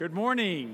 Good morning.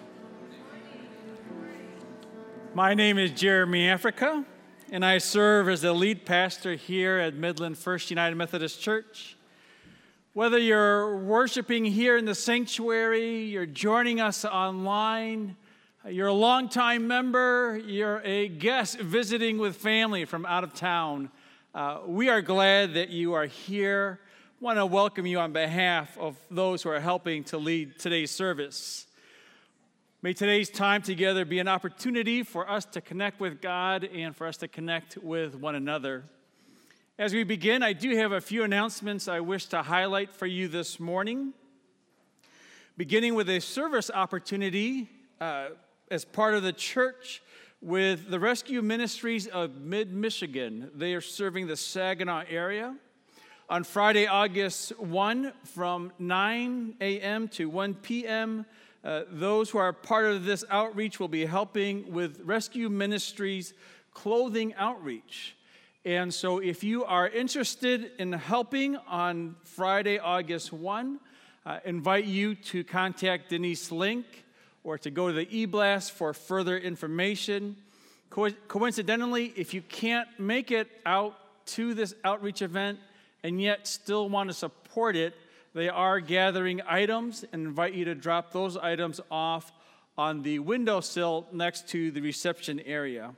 My name is Jeremy Africa, and I serve as the lead pastor here at Midland First United Methodist Church. Whether you're worshiping here in the sanctuary, you're joining us online, you're a longtime member, you're a guest visiting with family from out of town, we are glad that you are here. I want to welcome you on behalf of those who are helping to lead today's service. May today's time together be an opportunity for us to connect with God and for us to connect with one another. As we begin, I do have a few announcements I wish to highlight for you this morning. Beginning with a service opportunity as part of the church with the Rescue Ministries of Mid-Michigan. They are serving the Saginaw area. On Friday, August 1, from 9 a.m. to 1 p.m., those who are part of this outreach will be helping with Rescue Ministries clothing outreach. And so if you are interested in helping on Friday, August 1, I invite you to contact Denise Link or to go to the e-blast for further information. Coincidentally, if you can't make it out to this outreach event, and yet still want to support it, they are gathering items and invite you to drop those items off on the windowsill next to the reception area.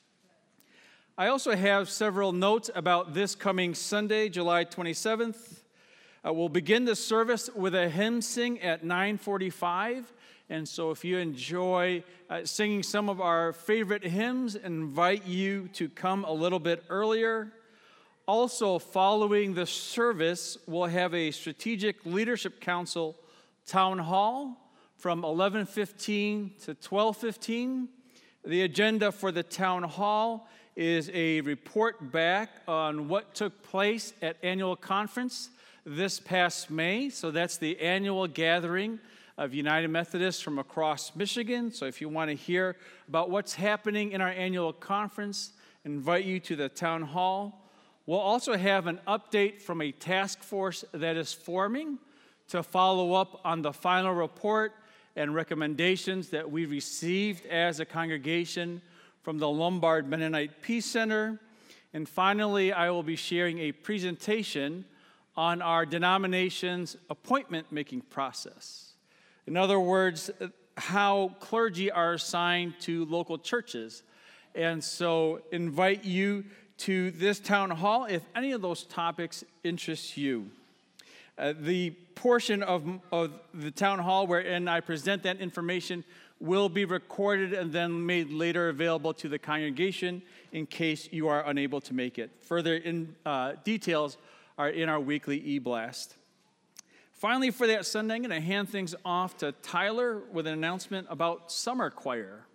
I also have several notes about this coming Sunday, July 27th. We'll begin the service with a hymn sing at 9:45. And so if you enjoy singing some of our favorite hymns, I invite you to come a little bit earlier. Also, following the service, we'll have a Strategic Leadership Council town hall from 11:15 to 12:15. The agenda for the town hall is a report back on what took place at annual conference this past May. So that's the annual gathering of United Methodists from across Michigan. So if you want to hear about what's happening in our annual conference, I invite you to the town hall. We'll also have an update from a task force that is forming to follow up on the final report and recommendations that we received as a congregation from the Lombard Mennonite Peace Center. And finally, I will be sharing a presentation on our denomination's appointment-making process. In other words, how clergy are assigned to local churches. And so invite you to this town hall if any of those topics interest you. The portion of the town hall wherein I present that information will be recorded and then made later available to the congregation in case you are unable to make it. Further details are in our weekly e-blast. Finally, for that Sunday, I'm going to hand things off to Tyler with an announcement about summer choir.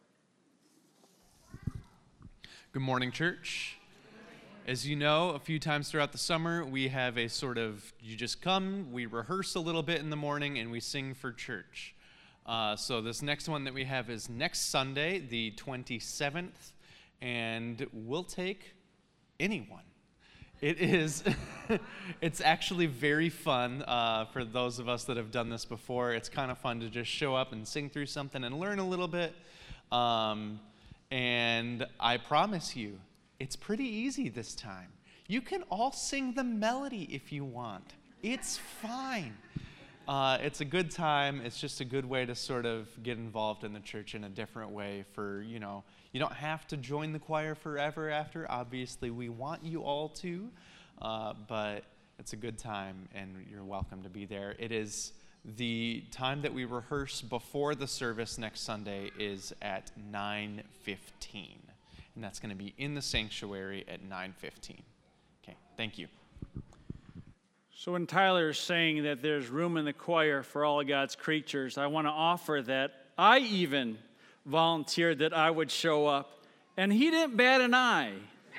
Good morning, church. As you know, a few times throughout the summer, we have a sort of, you just come, we rehearse a little bit in the morning, and we sing for church. So this next one that we have is next Sunday, the 27th, and we'll take anyone. It is, it's actually very fun for those of us that have done this before. It's kind of fun to just show up and sing through something and learn a little bit. And I promise you, it's pretty easy this time. You can all sing the melody if you want. It's fine. It's a good time. It's just a good way to sort of get involved in the church in a different way for, you don't have to join the choir forever after. Obviously, we want you all to, but it's a good time, and you're welcome to be there. It is the time that we rehearse before the service next Sunday is at 9:15. And that's going to be in the sanctuary at 9:15. Okay, thank you. So when Tyler is saying that there's room in the choir for all of God's creatures, I want to offer that I even volunteered that I would show up, and he didn't bat an eye.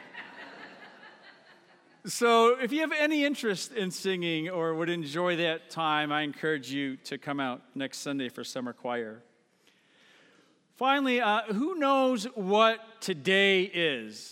So if you have any interest in singing or would enjoy that time, I encourage you to come out next Sunday for summer choir. Finally, who knows what today is?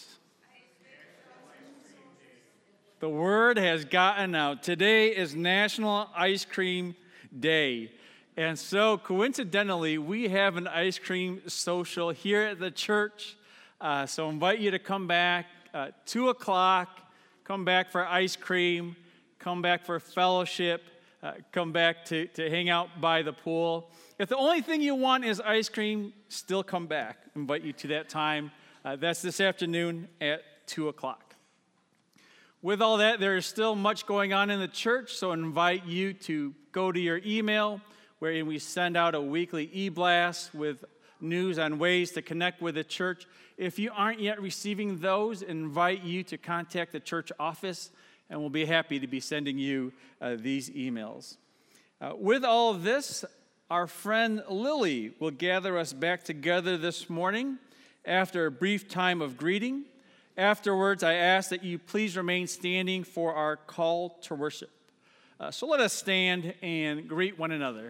The word has gotten out. Today is National Ice Cream Day. And so coincidentally, we have an ice cream social here at the church. So I invite you to come back 2 o'clock, come back for ice cream, come back for fellowship, come back to hang out by the pool. If the only thing you want is ice cream, still come back. I invite you to that time. That's this afternoon at 2 o'clock. With all that, there is still much going on in the church, so I invite you to go to your email, wherein we send out a weekly e-blast with news on ways to connect with the church. If you aren't yet receiving those, I invite you to contact the church office, and we'll be happy to be sending you these emails. With all of this, our friend Lily will gather us back together this morning after a brief time of greeting. Afterwards, I ask that you please remain standing for our call to worship. So let us stand and greet one another.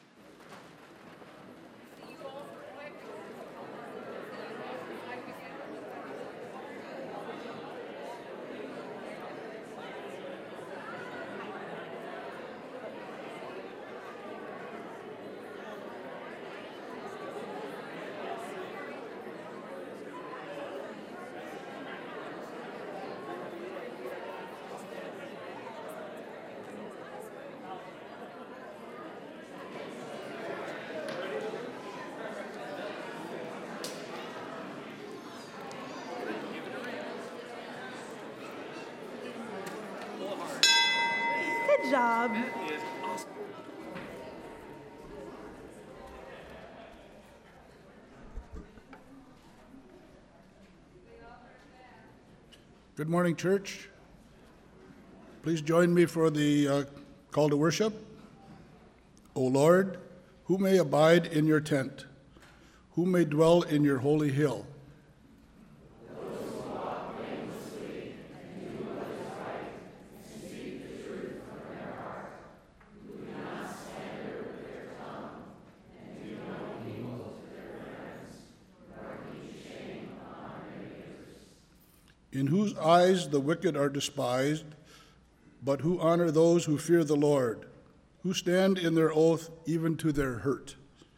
Good job. That is awesome. Good morning, church. Please join me for the call to worship. O Lord, who may abide in your tent? Who may dwell in your holy hill? In whose eyes the wicked are despised, but who honor those who fear the Lord, who stand in their oath even to their hurt.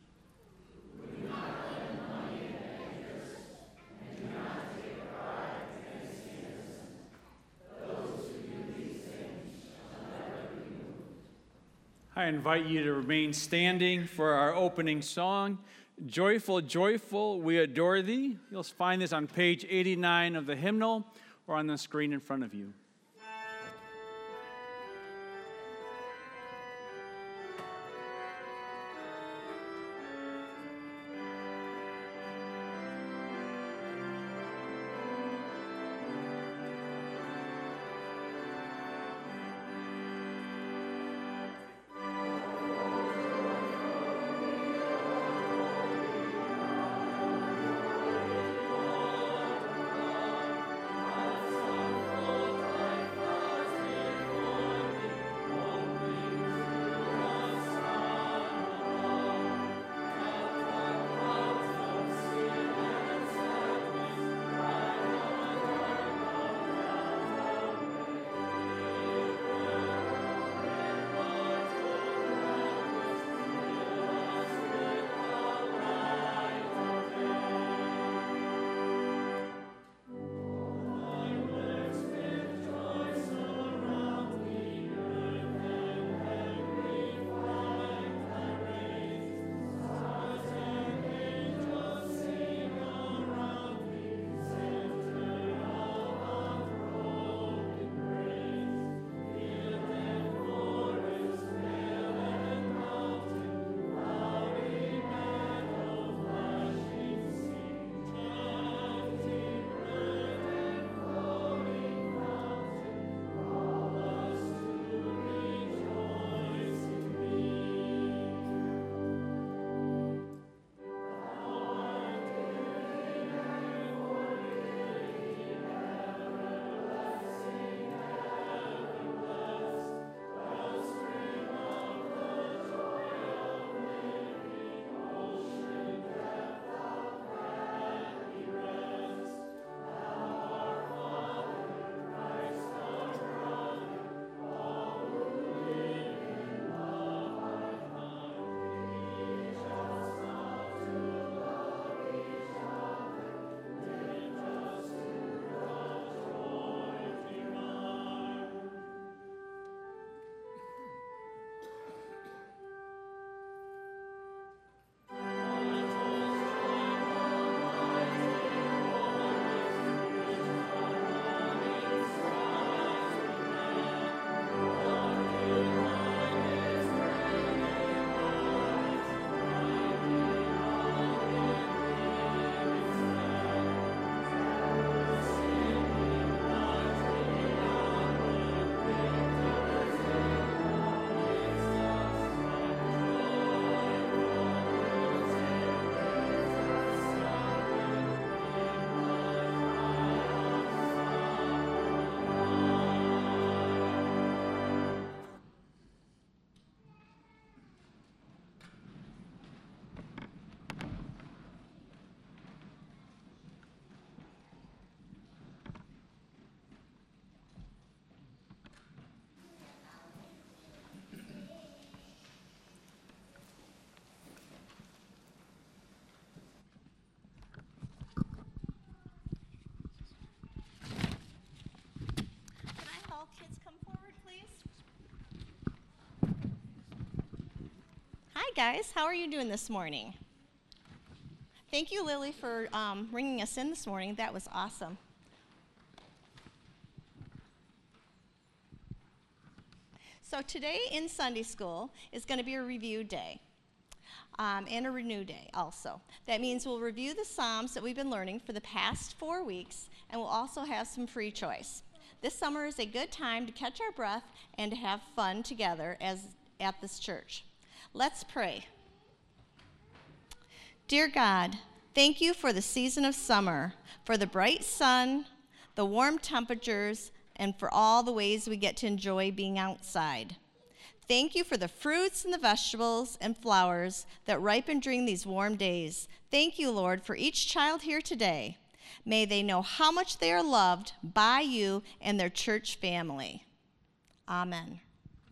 I invite you to remain standing for our opening song, Joyful, Joyful, We Adore Thee. You'll find this on page 89 of the hymnal or on the screen in front of you. guys. How are you doing this morning? Thank you, Lily, for bringing us in this morning. That was awesome. So today in Sunday school is going to be a review day and a renew day also. That means we'll review the Psalms that we've been learning for the past 4 weeks, and we'll also have some free choice. This summer is a good time to catch our breath and to have fun together at this church. Let's pray. Dear God, thank you for the season of summer, for the bright sun, the warm temperatures, and for all the ways we get to enjoy being outside. Thank you for the fruits and the vegetables and flowers that ripen during these warm days. Thank you, Lord, for each child here today. May they know how much they are loved by you and their church family. Amen.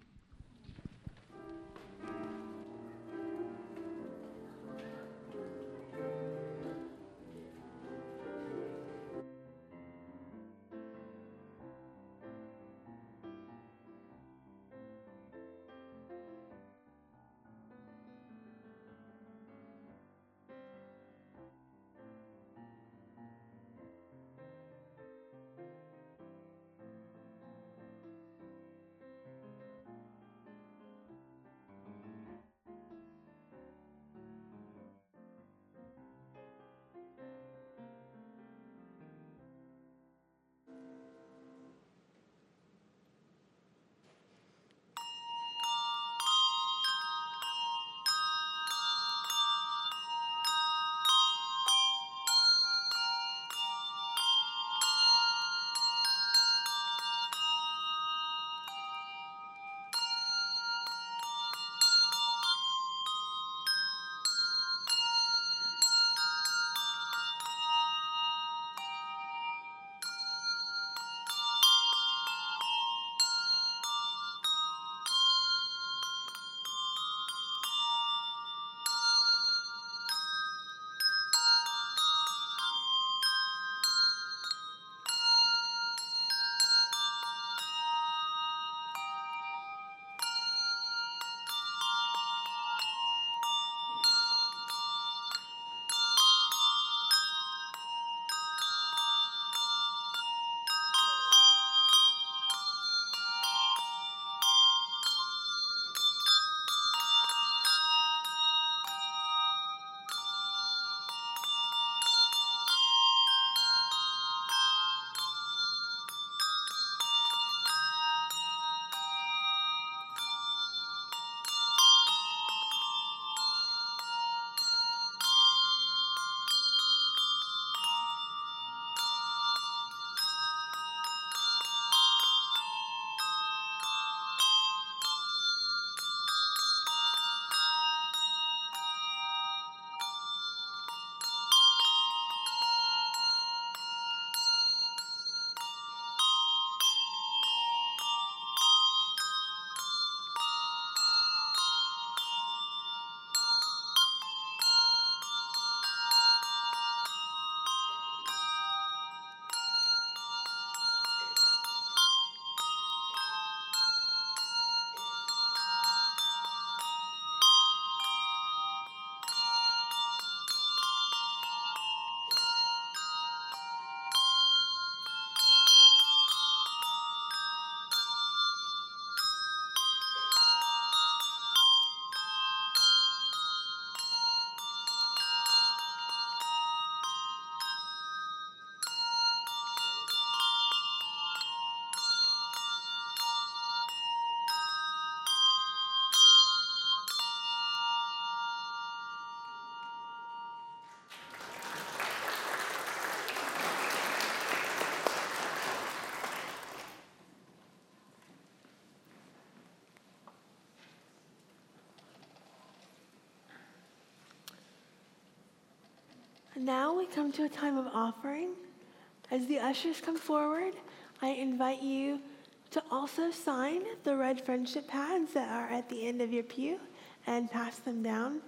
Now we come to a time of offering. As the ushers come forward, I invite you to also sign the red friendship pads that are at the end of your pew and pass them down.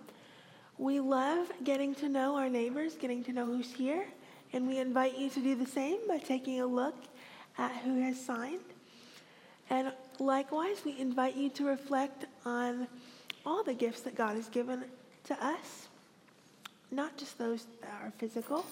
We love getting to know our neighbors, getting to know who's here, and we invite you to do the same by taking a look at who has signed. And likewise, we invite you to reflect on all the gifts that God has given to us, not just those that are physical.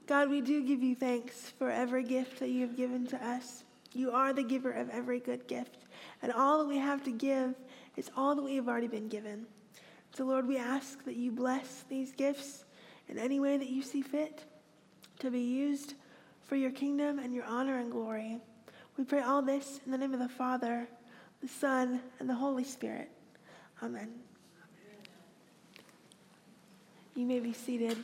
God, we do give you thanks for every gift that you have given to us. You are the giver of every good gift, and all that we have to give is all that we have already been given. So, Lord, we ask that you bless these gifts in any way that you see fit to be used for your kingdom and your honor and glory. We pray all this in the name of the Father, the Son, and the Holy Spirit. Amen. You may be seated.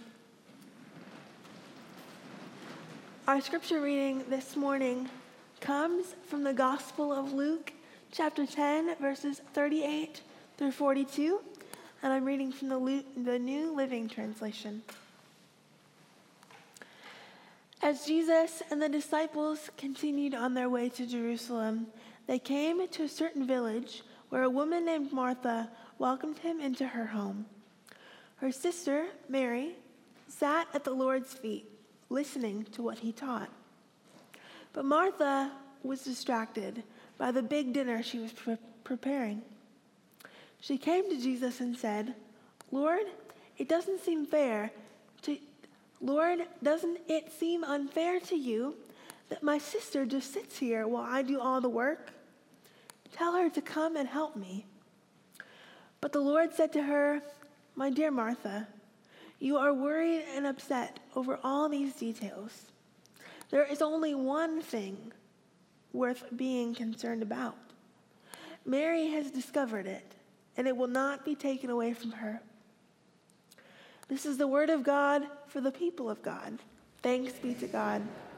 Our scripture reading this morning comes from the Gospel of Luke, chapter 10, verses 38 through 42, and I'm reading from the New Living Translation. As Jesus and the disciples continued on their way to Jerusalem, they came to a certain village where a woman named Martha welcomed him into her home. Her sister, Mary, sat at the Lord's feet, listening to what he taught. But Martha was distracted by the big dinner she was preparing. She came to Jesus and said, Lord, doesn't it seem unfair to you that my sister just sits here while I do all the work? Tell her to come and help me. But the Lord said to her, My dear Martha, you are worried and upset over all these details. There is only one thing worth being concerned about. Mary has discovered it, and it will not be taken away from her. This is the word of God for the people of God. Thanks be to God.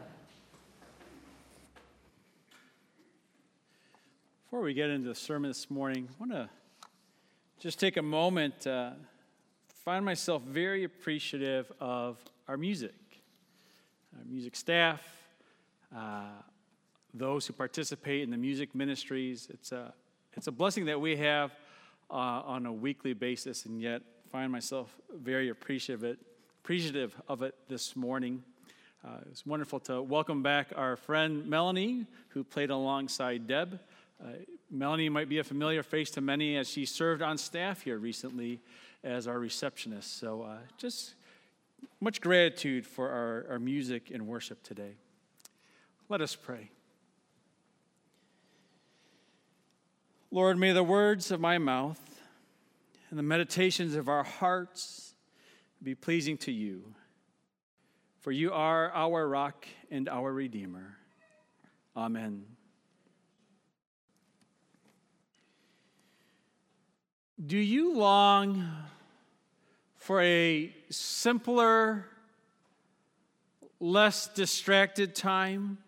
Before we get into the sermon this morning, I want to just take a moment. Find myself very appreciative of our music staff, those who participate in the music ministries. It's a blessing that we have on a weekly basis, and yet find myself very appreciative of it this morning. It's wonderful to welcome back our friend Melanie, who played alongside Deb. Melanie might be a familiar face to many as she served on staff here recently as our receptionist. So just much gratitude for our music and worship today. Let us pray. Lord, may the words of my mouth and the meditations of our hearts be pleasing to you, for you are our rock and our Redeemer. Amen. Do you long for a simpler, less distracted time?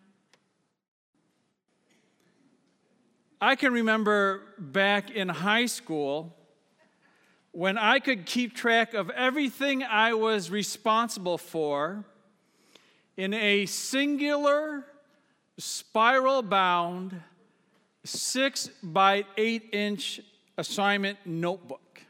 I can remember back in high school when I could keep track of everything I was responsible for in a singular, spiral-bound, 6 by 8 inch assignment notebook.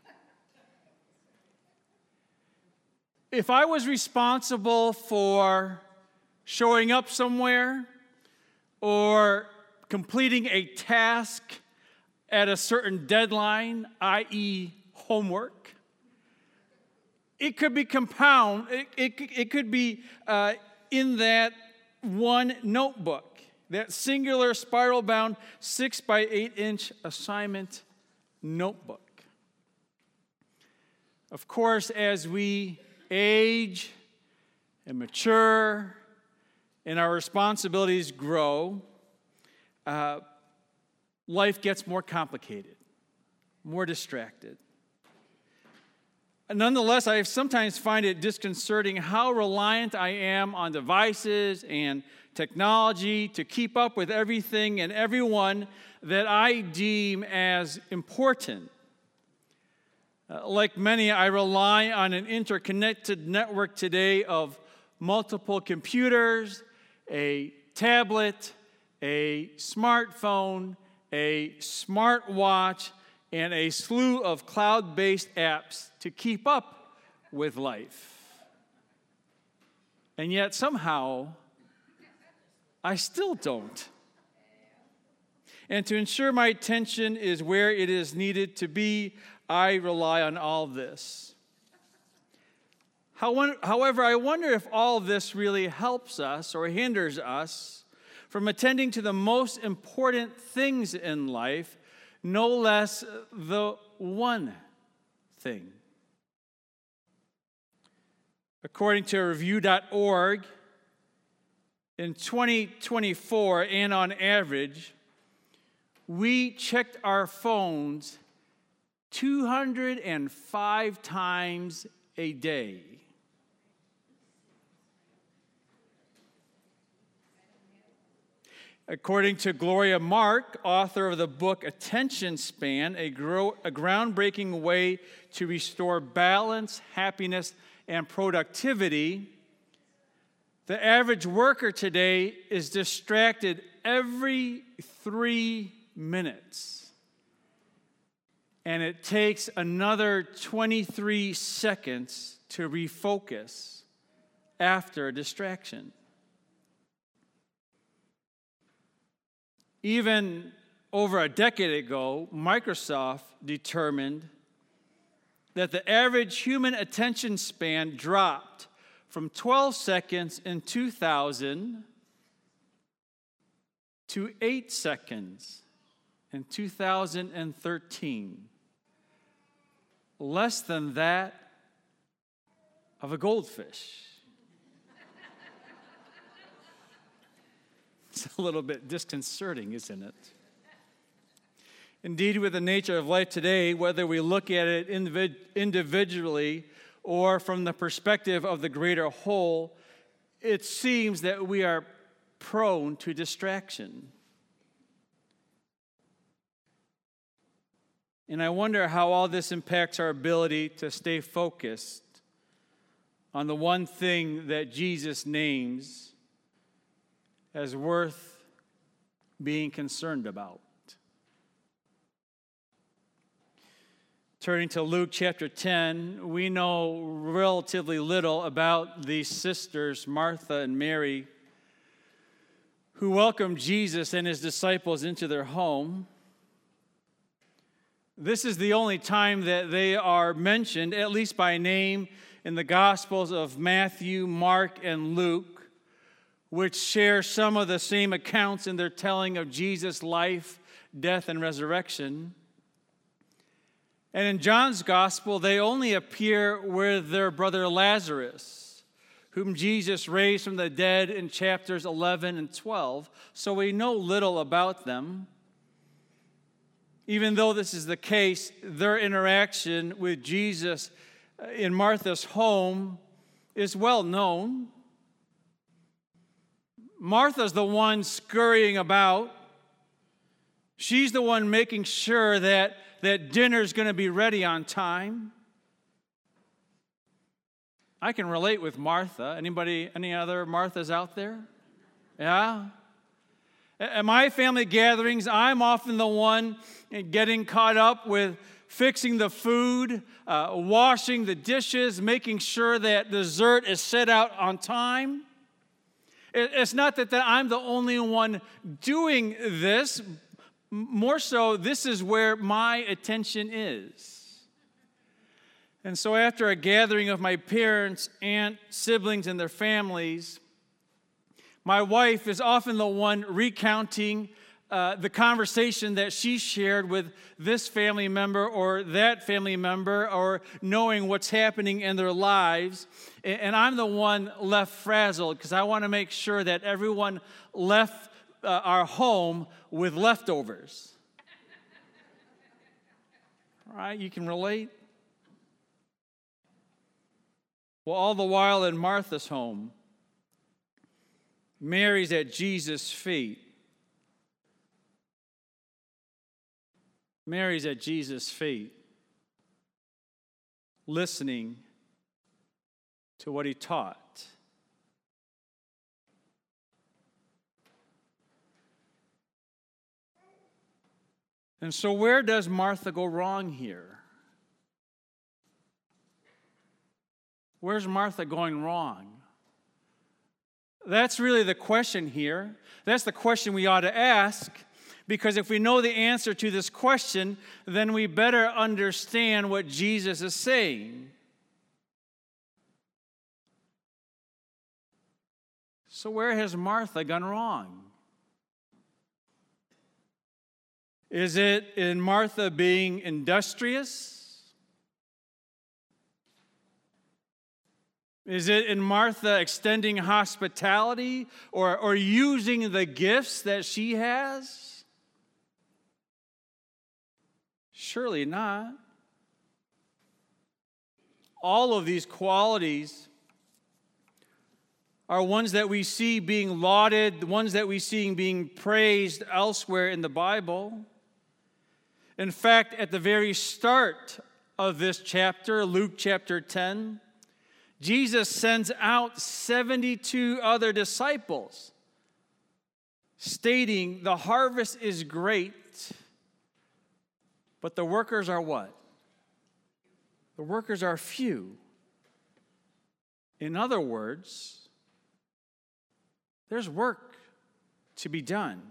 If I was responsible for showing up somewhere or completing a task at a certain deadline, i.e. homework, it could be it could be in that one notebook, that singular spiral-bound 6 by 8 inch assignment notebook. Of course, as we age and mature and our responsibilities grow, life gets more complicated, more distracted. Nonetheless, I sometimes find it disconcerting how reliant I am on devices and technology to keep up with everything and everyone that I deem as important. Like many, I rely on an interconnected network today of multiple computers, a tablet, a smartphone, a smartwatch, and a slew of cloud-based apps to keep up with life. And yet somehow, I still don't. And to ensure my attention is where it is needed to be, I rely on all this. However, I wonder if all this really helps us or hinders us from attending to the most important things in life, no less the one thing. According to Review.org, in 2024, and on average, we checked our phones 205 times a day. According to Gloria Mark, author of the book Attention Span, a groundbreaking way to restore balance, happiness, and productivity, the average worker today is distracted every 3 minutes. And it takes another 23 seconds to refocus after a distraction. Even over a decade ago, Microsoft determined that the average human attention span dropped from 12 seconds in 2000 to 8 seconds in 2013. Less than that of a goldfish. It's a little bit disconcerting, isn't it? Indeed, with the nature of life today, whether we look at it individually or from the perspective of the greater whole, it seems that we are prone to distraction. And I wonder how all this impacts our ability to stay focused on the one thing that Jesus names as worth being concerned about. Turning to Luke chapter 10, we know relatively little about these sisters, Martha and Mary, who welcomed Jesus and his disciples into their home. This is the only time that they are mentioned, at least by name, in the Gospels of Matthew, Mark, and Luke, which share some of the same accounts in their telling of Jesus' life, death, and resurrection. And in John's Gospel, they only appear with their brother Lazarus, whom Jesus raised from the dead in chapters 11 and 12. So we know little about them. Even though this is the case, their interaction with Jesus in Martha's home is well known. Martha's the one scurrying about. She's the one making sure that dinner's going to be ready on time. I can relate with Martha. Any other Marthas out there? Yeah? At my family gatherings, I'm often the one getting caught up with fixing the food, washing the dishes, making sure that dessert is set out on time. It's not that I'm the only one doing this. More so, this is where my attention is. And so after a gathering of my parents, aunt, siblings, and their families, my wife is often the one recounting the conversation that she shared with this family member or that family member, or knowing what's happening in their lives. And I'm the one left frazzled because I want to make sure that everyone left our home with leftovers. All right, you can relate? Well, all the while in Martha's home, Mary's at Jesus' feet. Mary's at Jesus' feet, listening to what he taught. And so where does Martha go wrong here? Where's Martha going wrong? That's really the question here. That's the question we ought to ask, because if we know the answer to this question, then we better understand what Jesus is saying. So where has Martha gone wrong? Is it in Martha being industrious? Is it in Martha extending hospitality or using the gifts that she has? Surely not. All of these qualities are ones that we see being lauded, the ones that we see being praised elsewhere in the Bible. In fact, at the very start of this chapter, Luke chapter 10, Jesus sends out 72 other disciples, stating, "The harvest is great, but the workers are what? The workers are few." In other words, there's work to be done.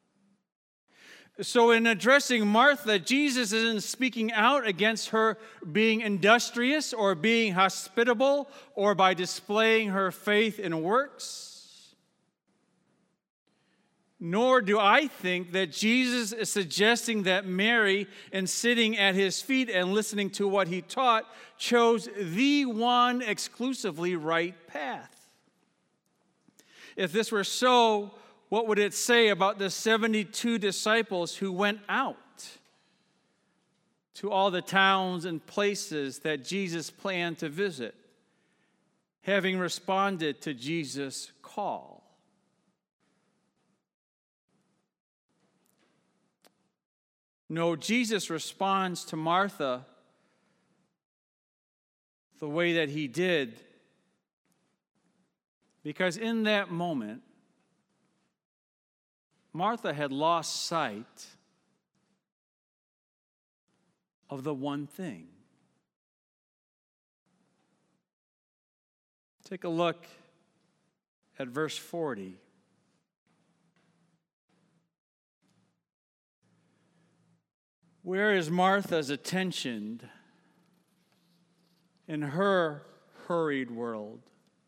So in addressing Martha, Jesus isn't speaking out against her being industrious or being hospitable or by displaying her faith in works. Nor do I think that Jesus is suggesting that Mary, in sitting at his feet and listening to what he taught, chose the one exclusively right path. If this were so, what would it say about the 72 disciples who went out to all the towns and places that Jesus planned to visit, having responded to Jesus' call? No, Jesus responds to Martha the way that he did because in that moment, Martha had lost sight of the one thing. Take a look at verse 40. Where is Martha's attention in her hurried world?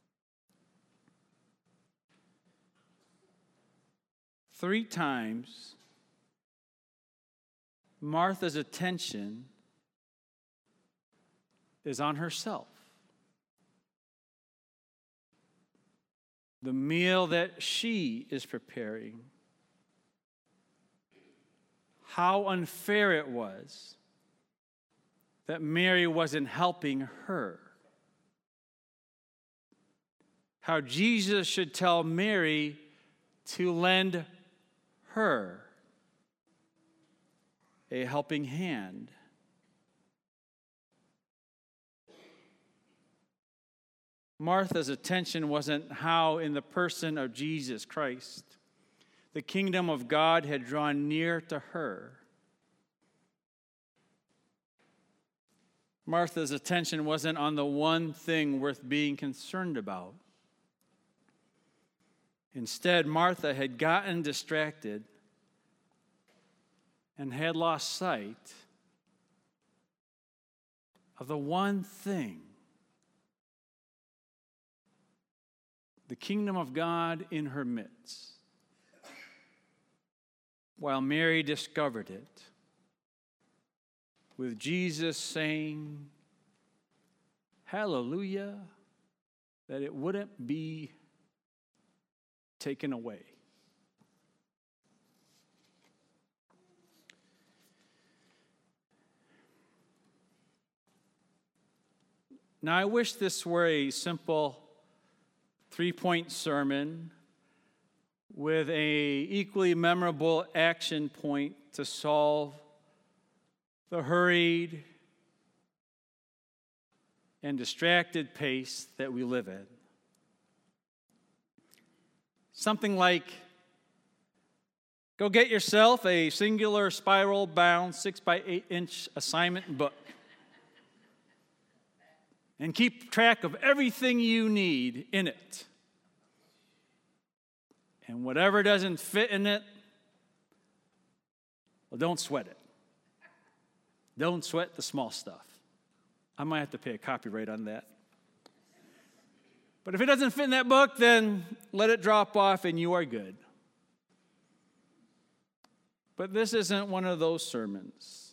Three times, Martha's attention is on herself. The meal that she is preparing. How unfair it was that Mary wasn't helping her. How Jesus should tell Mary to lend her a helping hand. Martha's attention wasn't how, in the person of Jesus Christ, the kingdom of God had drawn near to her. Martha's attention wasn't on the one thing worth being concerned about. Instead, Martha had gotten distracted and had lost sight of the one thing: the kingdom of God in her midst. While Mary discovered it, with Jesus saying, "Hallelujah," that it wouldn't be taken away. Now, I wish this were a simple 3-point sermon with an equally memorable action point to solve the hurried and distracted pace that we live in. Something like, go get yourself a singular spiral-bound 6x8-inch assignment book and keep track of everything you need in it. And whatever doesn't fit in it, well, don't sweat it. Don't sweat the small stuff. I might have to pay a copyright on that. But if it doesn't fit in that book, then let it drop off and you are good. But this isn't one of those sermons.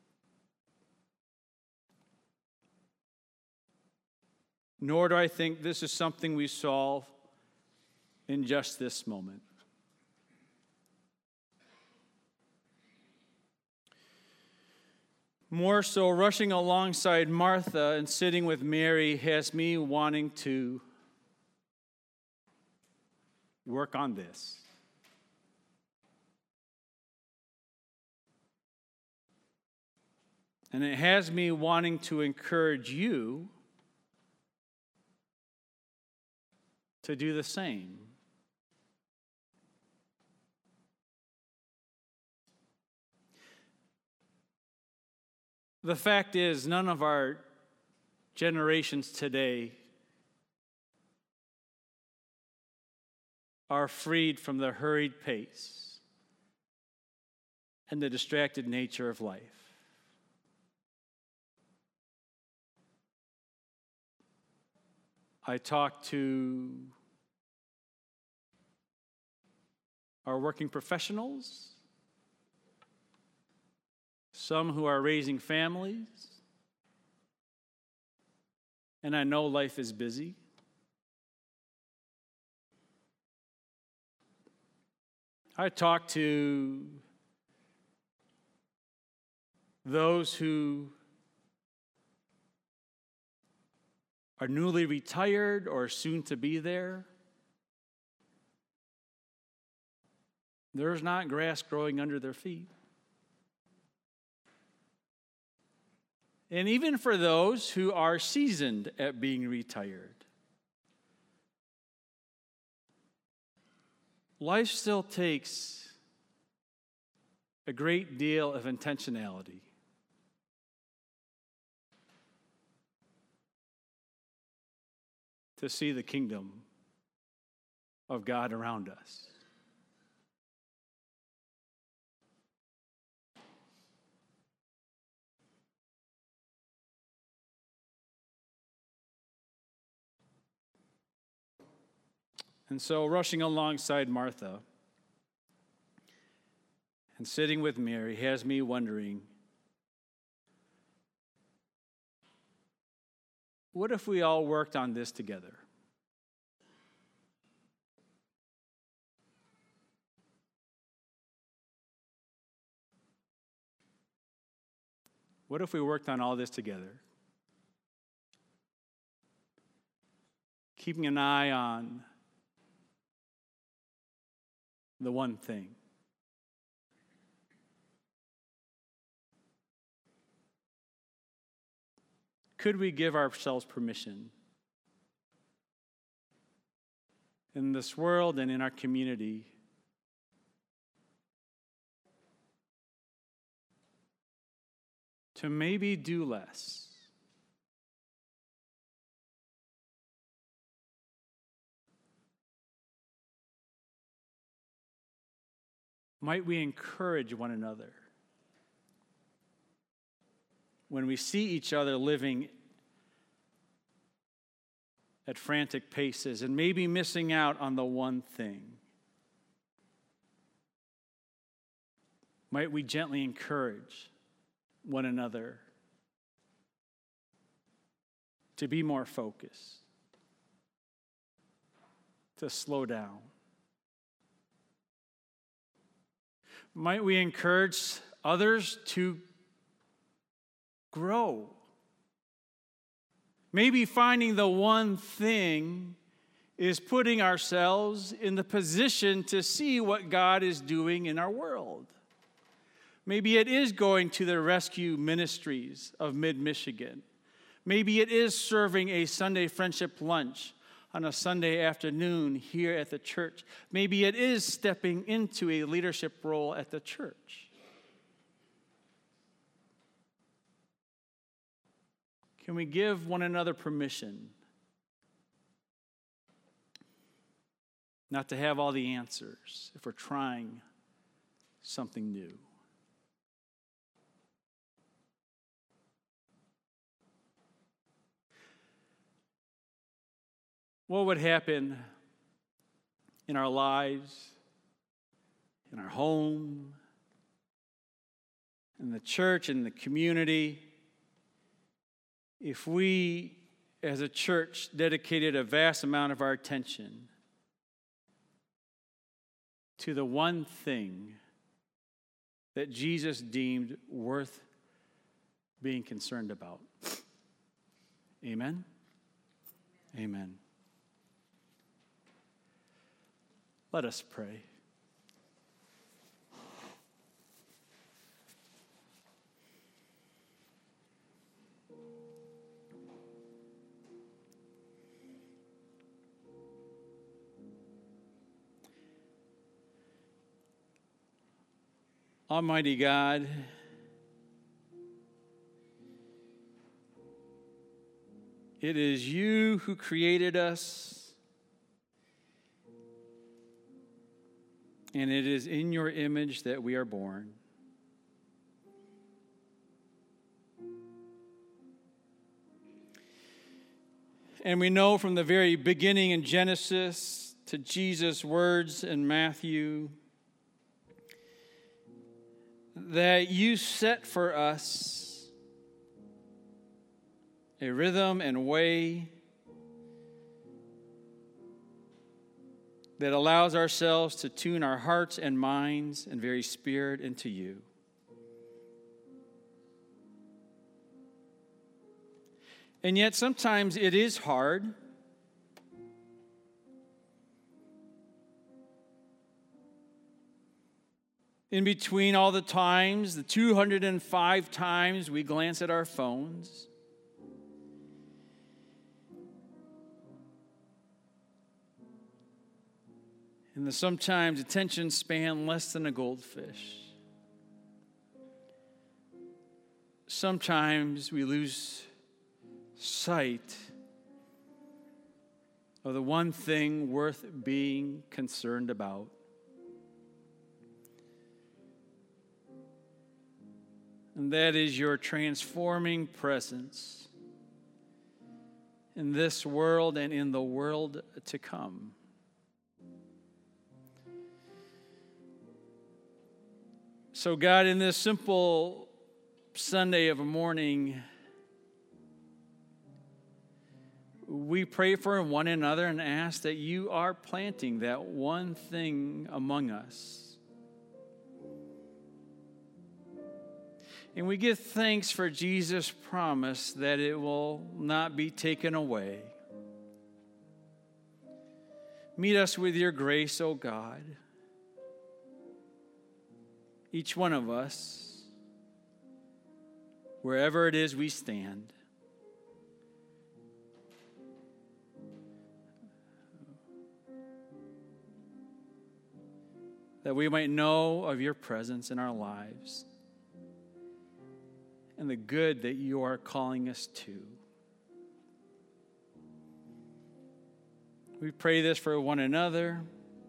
Nor do I think this is something we solve in just this moment. More so, rushing alongside Martha and sitting with Mary has me wanting to work on this. And it has me wanting to encourage you to do the same. The fact is, none of our generations today are freed from the hurried pace and the distracted nature of life. I talk to our working professionals, some who are raising families, and I know life is busy. I talk to those who are newly retired or soon to be there. There's not grass growing under their feet. And even for those who are seasoned at being retired, life still takes a great deal of intentionality. To see the kingdom of God around us. And so, rushing alongside Martha and sitting with Mary has me wondering, what if we all worked on this together? What if we worked on all this together? Keeping an eye on the one thing. Could we give ourselves permission in this world and in our community to maybe do less? Might we encourage one another when we see each other living at frantic paces and maybe missing out on the one thing? Might we gently encourage one another to be more focused, to slow down? Might we encourage others to grow? Maybe finding the one thing is putting ourselves in the position to see what God is doing in our world. Maybe it is going to the rescue ministries of Mid-Michigan. Maybe it is serving a Sunday friendship lunch on a Sunday afternoon here at the church. Maybe it is stepping into a leadership role at the church. Can we give one another permission not to have all the answers if we're trying something new? what would happen in our lives, in our home, in the church, in the community, if we as a church dedicated a vast amount of our attention to the one thing that Jesus deemed worth being concerned about. Amen? Amen. Let us pray. Almighty God, it is you who created us, and it is in your image that we are born. And we know from the very beginning in Genesis to Jesus' words in Matthew that you set for us a rhythm and way that allows ourselves to tune our hearts and minds and very spirit into you. And yet sometimes it is hard. In between all the times, the 205 times we glance at our phones, and the sometimes attention span less than a goldfish. Sometimes we lose sight of the one thing worth being concerned about. And that is your transforming presence in this world and in the world to come. So God, in this simple Sunday of a morning, we pray for one another and ask that you are planting that one thing among us. And we give thanks for Jesus' promise that it will not be taken away. Meet us with your grace, O God. Each one of us, wherever it is we stand. That we might know of your presence in our lives and the good that you are calling us to. We pray this for one another.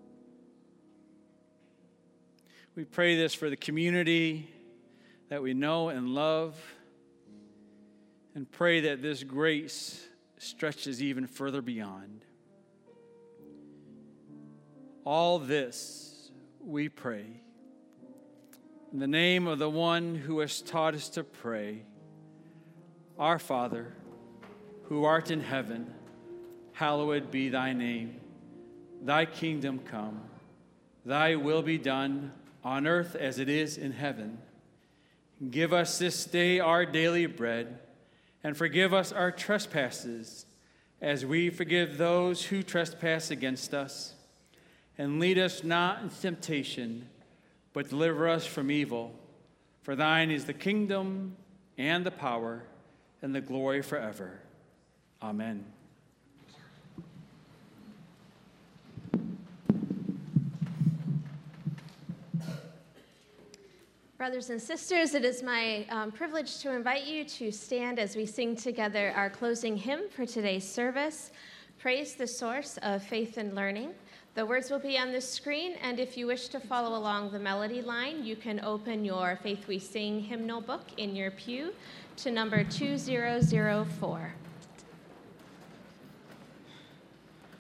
We pray this for the community that we know and love, and pray that this grace stretches even further beyond. All this we pray in the name of the one who has taught us to pray. Our Father, who art in heaven, hallowed be thy name. Thy kingdom come, thy will be done on earth as it is in heaven. Give us this day our daily bread, and forgive us our trespasses, as we forgive those who trespass against us. And lead us not into temptation, but deliver us from evil. For thine is the kingdom, and the power, and the glory forever. Amen. Brothers and sisters, it is my privilege to invite you to stand as we sing together our closing hymn for today's service, Praise the Source of Faith and Learning. The words will be on the screen, and if you wish to follow along the melody line, you can open your Faith We Sing hymnal book in your pew to number 2004.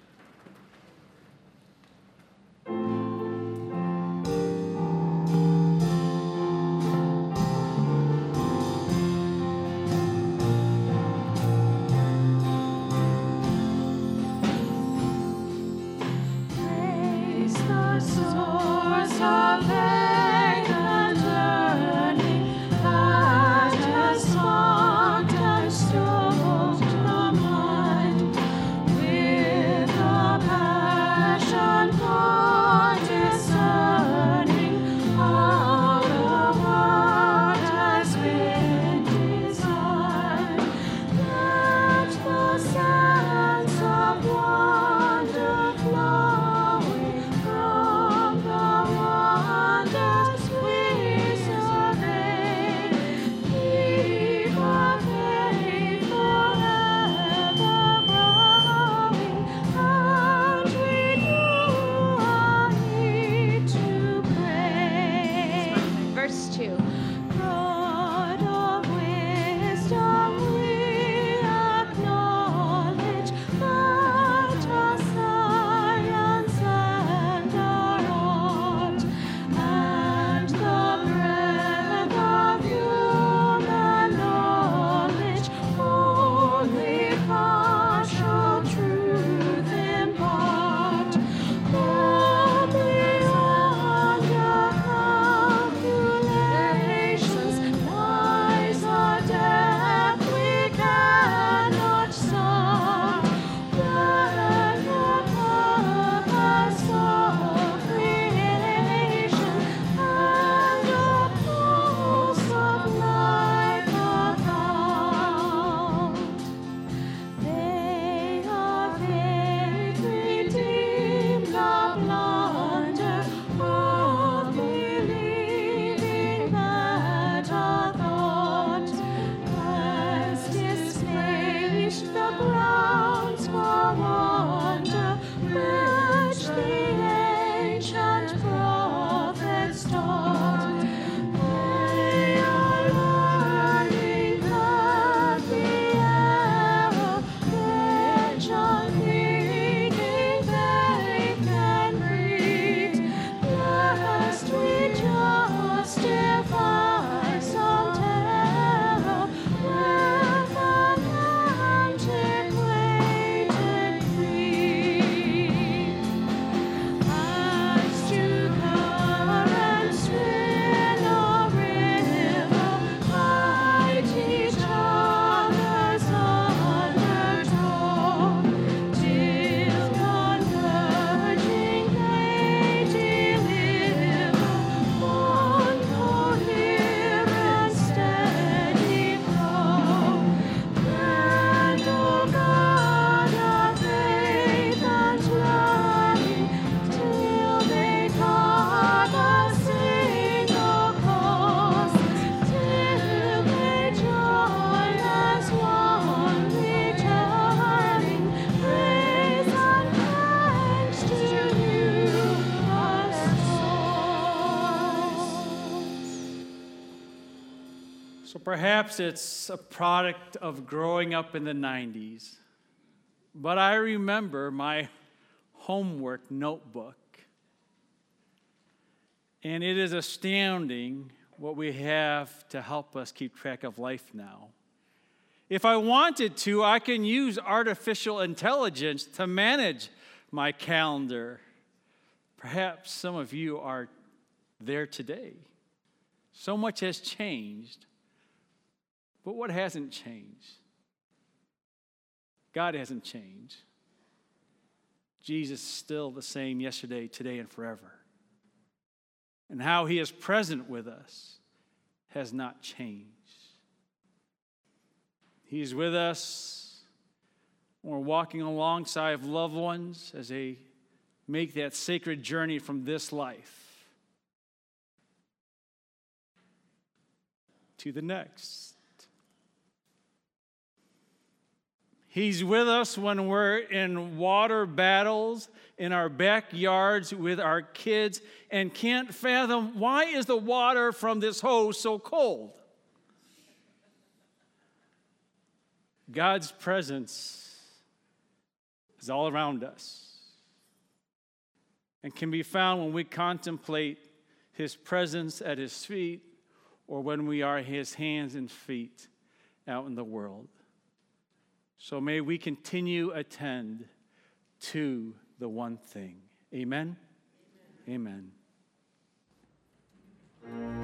So perhaps it's a product of growing up in the 90s, but I remember my homework notebook, and it is astounding what we have to help us keep track of life now. If I wanted to, I can use artificial intelligence to manage my calendar. Perhaps some of you are there today. So much has changed. But what hasn't changed? God hasn't changed. Jesus is still the same yesterday, today, and forever. And how he is present with us has not changed. He's with us when we're walking alongside of loved ones as they make that sacred journey from this life to the next. He's with us when we're in water battles in our backyards with our kids and can't fathom, why is the water from this hose so cold? God's presence is all around us and can be found when we contemplate his presence at his feet or when we are his hands and feet out in the world. So may we continue attend to the one thing. Amen? Amen.